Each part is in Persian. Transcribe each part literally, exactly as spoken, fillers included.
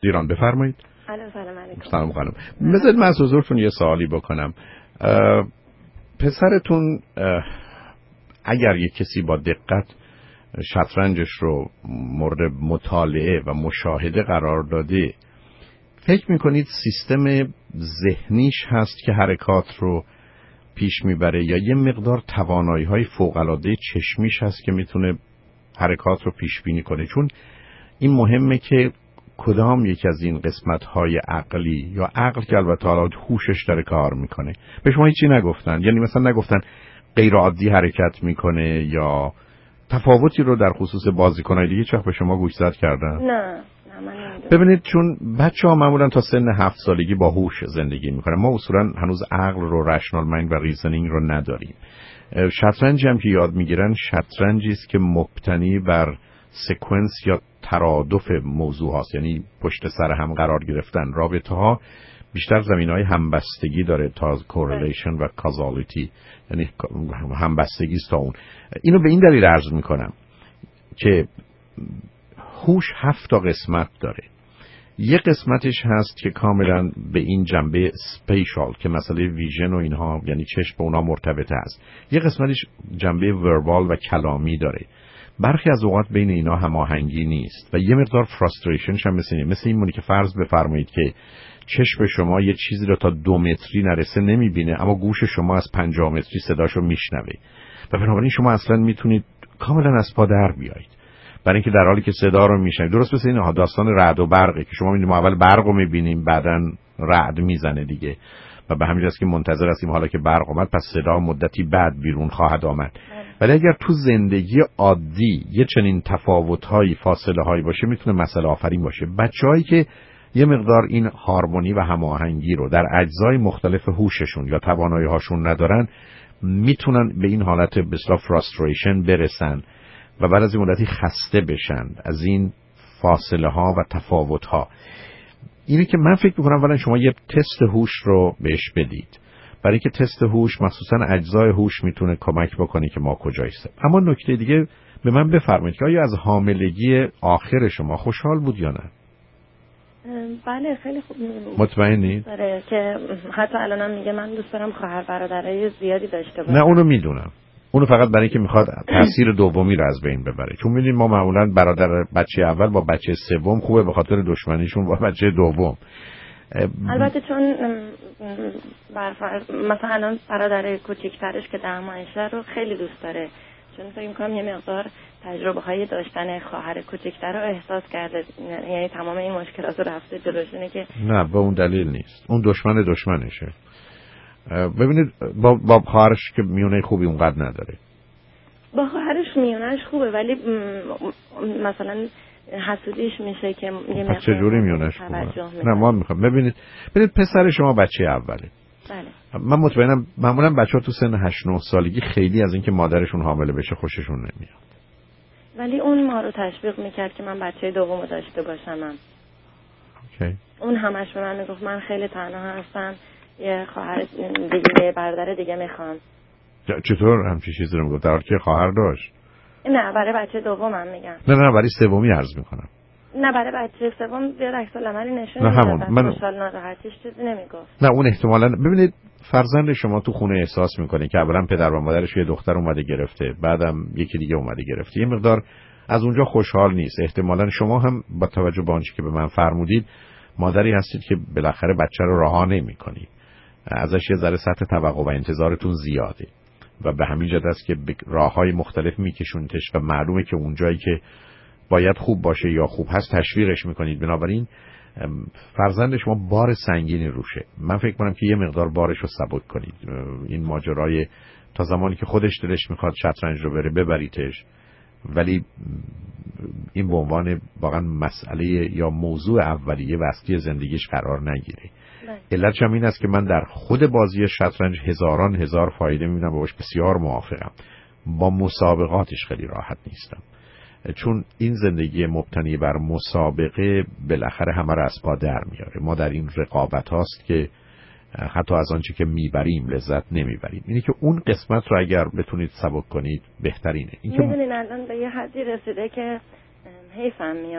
ایران. بفرمایید. سلام علیکم. سلام خانم. بذارید من از حضورتون یه سوالی بکنم. پسرتون اگر یک کسی با دقت شطرنجش رو مورد مطالعه و مشاهده قرار داده، فکر میکنید سیستم ذهنیش هست که حرکات رو پیش میبره یا یه مقدار توانایی‌های فوق‌العاده چشمیش هست که میتونه حرکات رو پیش بینی کنه؟ چون این مهمه که کدام یک از این قسمت‌های عقلی یا عقل که البته حالا هوشش داره کار میکنه. به شما هیچی نگفتن؟ یعنی مثلا نگفتن غیر عادی حرکت میکنه یا تفاوتی رو در خصوص بازیکن‌های دیگه چخ به شما گوشزد کردن؟ نه. ببینید چون بچه‌ها معمولا تا سن هفت سالگی با هوش زندگی میکنن، ما اصولا هنوز عقل رو، رشنال مایند و ریزنینگ رو نداریم. شطرنج هم که یاد میگیرن شطرنجی است که مبتنی بر سکونس یا ترادف موضوع هاست، یعنی پشت سر هم قرار گرفتن. رابطه ها بیشتر زمینهای همبستگی داره تا کورلیشن و کازالیتی، یعنی همبستگی است تا اون. اینو به این دلیل عرض میکنم که هوش هفت تا قسمت داره. یک قسمتش هست که کاملا به این جنبه سپیشال که مسئله ویژن و اینها، یعنی چشم به اونا مرتبطه است. یک قسمتش جنبه وربال و کلامی داره. برخی از اوقات بین اینا هماهنگی نیست و یه مقدار فراستریشنش هم مثل این مثل این مونی که فرض بفرمایید که چشم شما یه چیزی رو تا دو متری نرسه نمیبینه، اما گوش شما از پنجاه متری صداشو میشنوه و بنابراین شما اصلا میتونید کاملا از پا در بیایید، برای اینکه در حالی که صدا رو میشنوید. درست مثل این داستان رعد و برقه که شما میبینید ما اول برق رو میبینیم بعدن رعد میزنه دیگه، و به همین جاست که منتظر هستیم حالا که برق اومد پس صدا مدتی بعد بیرون خواهد آمد. ولی اگر تو زندگی عادی یه چنین تفاوت‌هایی، فاصله‌هایی باشه میتونه مسئله آفرین باشه. بچه‌هایی که یه مقدار این هارمونی و هماهنگی رو در اجزای مختلف هوششون یا توانایی‌هاشون ندارن میتونن به این حالت به اصطلاح فراستریشن برسن و بعد از این مدتی خسته بشن از این فاصله ها و تفاوت ها. اینه که من فکر میکنم ولی شما یه تست هوش رو بهش بدید، برای که تست هوش مخصوصا اجزای هوش میتونه کمک بکنه که ما کجاییم. اما نکته دیگه به من بفرمایید که آیا از حاملگی آخر شما خوشحال بود یا نه؟ بله خیلی خوب. مطمئنی؟ داره که حتی الانم میگه من دوست دارم خواهر برادرای زیادی داشته باشم. نه اونو میدونم، اونو فقط برای اینکه میخواد تاثیر دومی رو از بین ببره. چون میدونید ما معمولا برادر بچه اول با بچه سوم خوبه به خاطر دشمنیشون با بچه دوم. البته چون برفرض مثلا الان برادر کوچیکترش که ده ماهشه رو خیلی دوست داره، چون فکر می‌کنم یه مقدار تجربه های داشتن خواهر کوچیکتر رو احساس کرده، یعنی تمام این مشکلات رو رفته جلوش. اینه که نه به اون دلیل نیست، اون دشمن دشمنشه. ببینید با با خواهرش که میونه خوبی اونقدر نداره. با خواهرش میونهش خوبه ولی مثلا حسودیش میشه که یه مقدار چجوری میونهش خوبه؟ نه ما میخوام ببینید ببینید پسر شما بچه اوله. بله. من مطمئنم معمولا بچه‌ها تو سن هشت نه سالگی خیلی از اینکه مادرشون حامله بشه خوششون نمیاد. ولی اون ما رو تشویق میکرد که من بچه دومو داشته باشم. اوکی. اون همش به من میگفت من خیلی تنها هستم، یه خواهر دیگه برادر دیگه میخوام. چطور همچین چیزی رو میگفت در حالی که خواهر داشت؟ نه برای بچه دومم میگم. نه نه برای سومی عرض میکنم. نه برای بچه سوم زیاد عکس العملی نشون نه همون من خوشحال ناراحتیش چیزی نمیگفت. نه اون احتمالاً ببینید فرزند شما تو خونه احساس میکنه که اولا پدر و مادرش یه دختر اومده گرفته، بعدم یکی دیگه اومده گرفته، یه مقدار از اونجا خوشحال نیست. احتمالاً شما هم با توجه به آنچه که به من فرمودید مادری هستید که بالاخره بچه رو رها نمی‌کنید، ازش یه ذره سطح توقع و انتظارتون زیاده و به همین جهت است که راه‌های مختلف میکشونیدش و معلومه که اونجایی که باید خوب باشه یا خوب هست تشویقش میکنید. بنابراین فرزند شما بار سنگینی روشه. من فکر کنم که یه مقدار بارش رو سبک کنید. این ماجرای تا زمانی که خودش دلش میخواد شطرنج رو بره ببریدش، ولی این به عنوان واقعا مسئله یا موضوع اولیه و اصلی زندگیش قرار نگیره. علتش هم این است که من در خود بازی شطرنج هزاران هزار فایده میبینم و باش بسیار موافقم. با مسابقاتش خیلی راحت نیستم، چون این زندگی مبتنی بر مسابقه بالاخره همه را از پا در میاره. ما در این رقابت هاست که حتی از آنچه که میبریم لذت نمیبریم. اینه که اون قسمت رو اگر بتونید سبک کنید بهترینه. این که میدونین الان به یه حدی رسیده که حیفم میاد.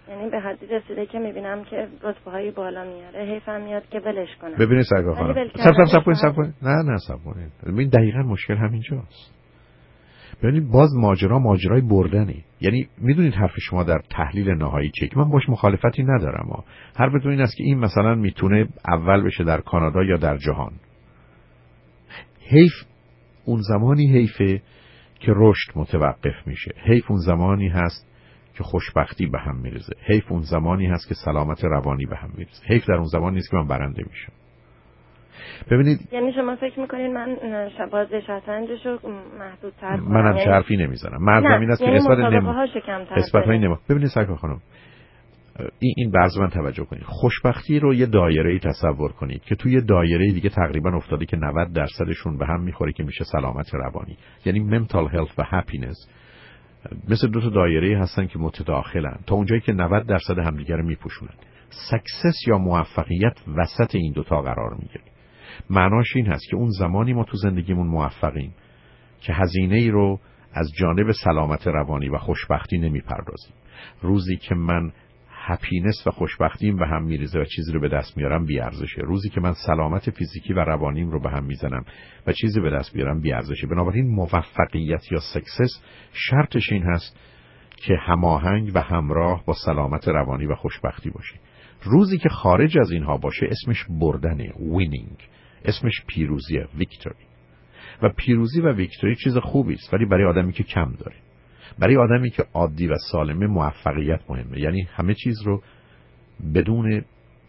یعنی به حدی رسیده که میبینم که رتبه‌های بالا میاره، حیفم میاد که ولش کنم. ببینید سرکار خانم، سب سب سب کنید سب کنید نه نه سب کنید. ببین دقیقاً مشکل همینجاست. ببینید باز ماجرا ماجرای بردنه. یعنی میدونید حرف شما در تحلیل نهایی چیه که من باش مخالفتی ندارم ها. حرفتون این است که این مثلا میتونه اول بشه در کانادا یا در جهان. حیف اون زمانی حیفه که رشد متوقف میشه. حیف اون زمانی هست که خوشبختی به هم میرزه. حیف اون زمانی هست که سلامت روانی به هم میرزه. حیف در اون زمانی نیست که من برنده میشم. ببینید یعنی شما فکر میکنین من شباز شطرنجشو محدودتر کنم؟ منم چه حرفی نمیزنم. مرزم این است که نسبت نمو نسبت‌های نمو ببینید سرکار خانم، این این بعض من توجه کنید. خوشبختی رو یه دایره‌ای تصور کنید که توی دایره دیگه تقریبا افتاده که نود درصدشون به هم میخوره که میشه سلامت روانی. یعنی mental health و happiness مثل دو تا دایره هستن که متداخلن تا اونجایی که نود درصد همدیگه رو میپوشونن. سکسس یا موفقیت وسط این دو تا قرار میگیره. معناش این هست که اون زمانی ما تو زندگیمون موفقیم که هزینه ای رو از جانب سلامت روانی و خوشبختی نمیپردازیم. روزی که من هپینس و خوشبختیم به هم میریزه و چیزی رو به دست میارم بی ارزشه. روزی که من سلامت فیزیکی و روانیم رو به هم میزنم و چیزی به دست بیارم بی ارزشه. بنابراین موفقیت یا سکسس شرطش این هست که هماهنگ و همراه با سلامت روانی و خوشبختی باشه. روزی که خارج از اینها باشه اسمش بردنه، وینینگ، اسمش پیروزیه، ویکتوری. و پیروزی و ویکتوری چیز خوبی است، ولی برای آدمی که کم داره. برای آدمی که عادی و سالمه موفقیت مهمه. یعنی همه چیز رو بدون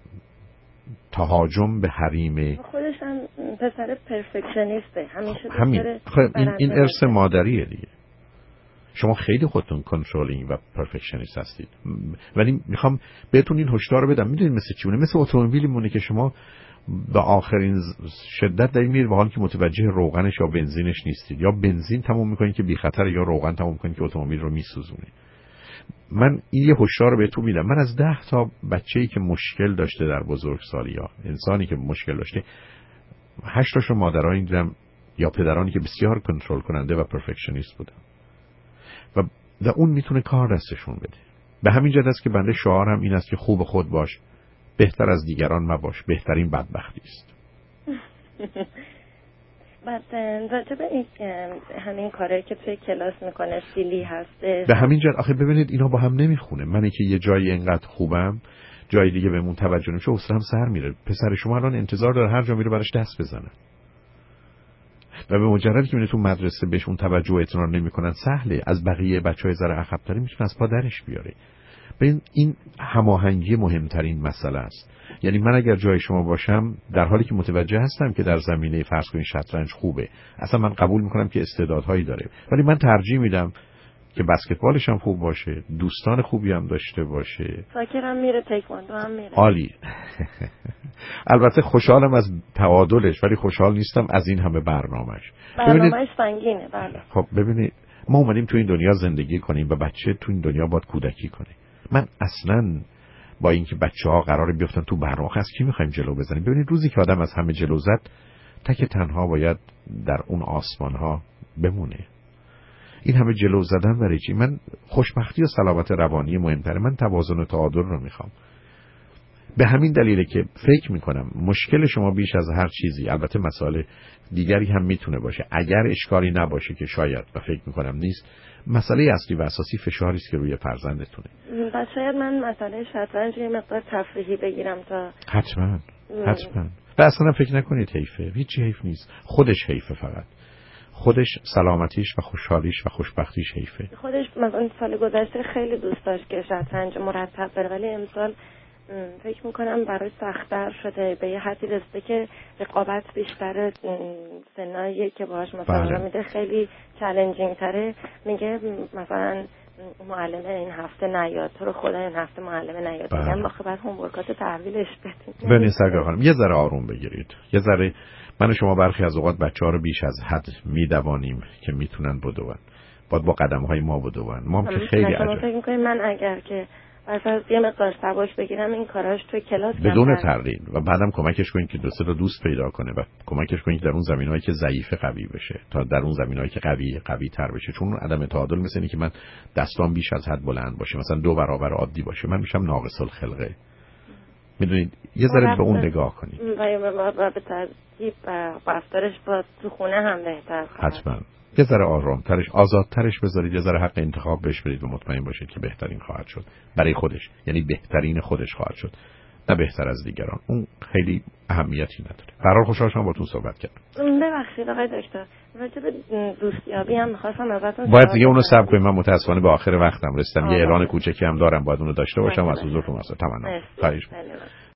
تهاجم به حریم. خودش هم پسر پرفکشنیسته، همیشه همین. این این ارث مادریه دیگه. شما خیلی خودتون کنترلینگ و پرفکشنیست هستید، ولی میخوام بهتون این هشدار رو بدم. میدونید مثل چیونه؟ مثل اتومبیلی مونه که شما به آخرین شدت دارید میرید، به حالی که متوجه روغنش یا بنزینش نیستید. یا بنزین تموم میکنید که بی خطر، یا روغن تموم میکنید که اتومبیل رو میسوزونه. من این یه هشدار رو بهتون میدم. من از ده تا بچه‌ای که مشکل داشته در بزرگسالی، یا انسانی که مشکل داشته، هشت تاشو مادرانی دیدم یا پدرانی که بسیار کنترل کننده و پرفکشنیست بودن و و اون میتونه کار دستشون بده. به همین جهت است که بنده شعارم این است که خوب خود باش، بهتر از دیگران مباش، بهترین بدبختی است. بعد راجع به این همین کاری که توی کلاس میکنه سیلی هسته، به همین جهت آخه ببینید اینا با هم نمیخونه. منی که یه جایی اینقدر خوبم، جای دیگه بهمون توجه نمیشه، حوصله‌ام سر میره. پسر شما الان انتظار داره هر جا میره براش دست بزنن. و به مجردی که میره تو مدرسه بهش اون توجه و اعتنا نمیکنن، سهله از بقیه بچهای ذره عقب‌تری میتونه از پا درش بیاره. ببین این هماهنگی مهمترین مسئله است. یعنی من اگر جای شما باشم، در حالی که متوجه هستم که در زمینه فرض کنید شطرنج خوبه، اصلا من قبول میکنم که استعدادهایی داره، ولی من ترجیح میدم که بسکتبالش هم خوب باشه، دوستان خوبی هم داشته باشه، ساکر هم میره، تایکواندو هم میره. عالی. البته خوشحالم از تعادلش، ولی خوشحال نیستم از این همه برنامه‌اش. برنامه‌اش سنگینه. بله. خب ببینید ما اومدیم تو این دنیا زندگی کنیم و بچه تو این دنیا باید کودکی کنه. من اصلاً با اینکه بچه‌ها قراره بیفتن تو برنامه، از کی می‌خوایم جلو بزنیم؟ ببینید روزی که آدم از همه جلو زد، تک تنها باید در اون آسمان‌ها بمونه. این همه جلو زدن برای چی؟ من خوشبختی و سلامت روانی مهمتره. من توازن و تعادل رو میخوام. به همین دلیله که فکر میکنم مشکل شما بیش از هر چیزی، البته مسائل دیگری هم میتونه باشه، اگر اشکالی نباشه که شاید و فکر میکنم نیست، مسئله اصلی و اساسی فشاری است که روی فرزندتونه. و شاید من مسئله شطرنج یه مقدار تفریحی بگیرم تا حتما حتما و اصلا فکر نکنید حیفه، هیچی حیف نیست. خودش حیفه، فقط خودش سلامتیش و خوشحالیش و خوشبختیش حیفه. خودش مثلا سال گذشته خیلی دوست داشت که شطرنج مرتب بره، ولی امسال فکر میکنم برای سخت‌تر شده، به یه حدی رسیده که رقابت بیشتره، سنایی که باهاش مثلا میده خیلی چالنجینگ تره. میگه مثلا معلم این هفته نیاد، تو رو خدا این هفته معلم نیاد، میگم واخه بعد هومورکات تحویلش بدین. ببینید سرکار خانم، یه ذره آروم بگیرید. یه ذره من و شما برخی از اوقات بچه‌ها رو بیش از حد میدوانیم که میتونن بدون. باید با قدم‌های ما بدون. ما که خیلی عجب. فکر می‌کنم من اگر که پس از یه مقدار سبک بگیرم این کاراش توی کلاس بدون ترغیب و بعدم کمکش کنید که دو سه تا دوست پیدا کنه و کمکش کنید در اون زمینه‌ای که ضعیف قوی بشه تا در اون زمینه‌ای که قوی قوی تر بشه. چون عدم تعادل مثل اینه که من دستام بیش از حد بلند باشه، مثلا دو برابر عادی باشه، من میشم ناقص الخلقه. میدونید یه ذره به اون نگاه کنید و به ترتیب رفتارش با تو خونه هم بهتر خواهد. حتما یه ذره آرامترش، آزادترش بذارید، یه ذره حق انتخاب بهش بدید و مطمئن باشید که بهترین خواهد شد برای خودش، یعنی بهترین خودش خواهد شد نه بهتر از دیگران. اون خیلی اهمیتی نداره. قرار خوشحال شدم باهاتون صحبت کردم. ببخشید آقای دکتر، راجع به دوستیابی هم می‌خواستم ازتون باید دیگه اونو صبر کنیم. من متأسفانه به آخر وقتم رسیدم. یه اعلان کوچکی هم دارم باید اونو داشته باشم و از حضورتون واسه تمنا. خواهش